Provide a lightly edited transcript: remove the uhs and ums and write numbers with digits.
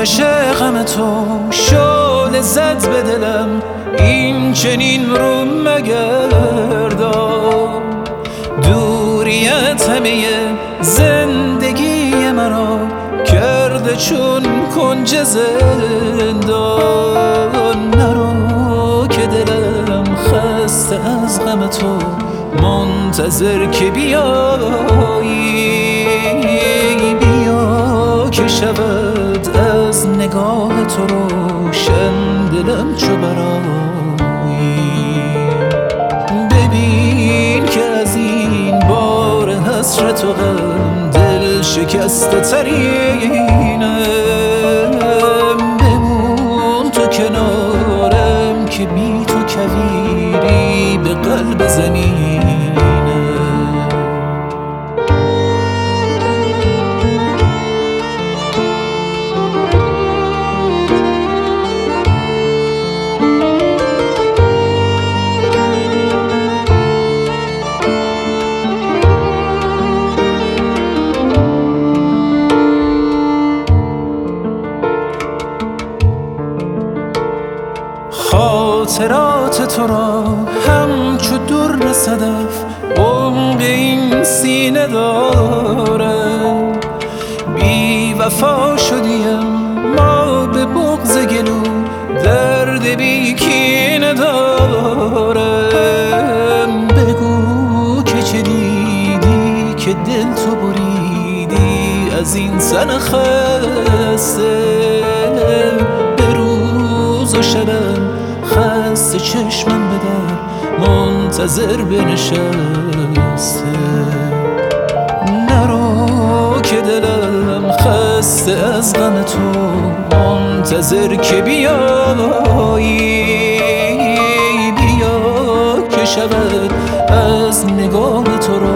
آتش غم تو شعله زد به دلم، این چنین رو مگردان. دوریت همه زندگی مرا کرده چون کنج زندان. نرو که دلم خسته از غم تو، منتظر که بیایی. بیا که شود از نگاه تو روشن دلم چو برایی. ببین که از این بار حسرت و غم دل شکسته ترینم. بمون تو کنارم که بی تو کویری به قلب زمینم. خاطرات تو را همچو در صدف عمق این سینه دارم. بی وفا شدیم ما به بغض گلو، درد بی کینه دارم. بگو که چه دیدی که دل تو بریدی از این سن خسته. به روز و شبم خسته چشمم به در منتظر بنشسته. نرو که دلم خسته از غم تو، منتظر که بیایی. بیا که شود از نگاه تو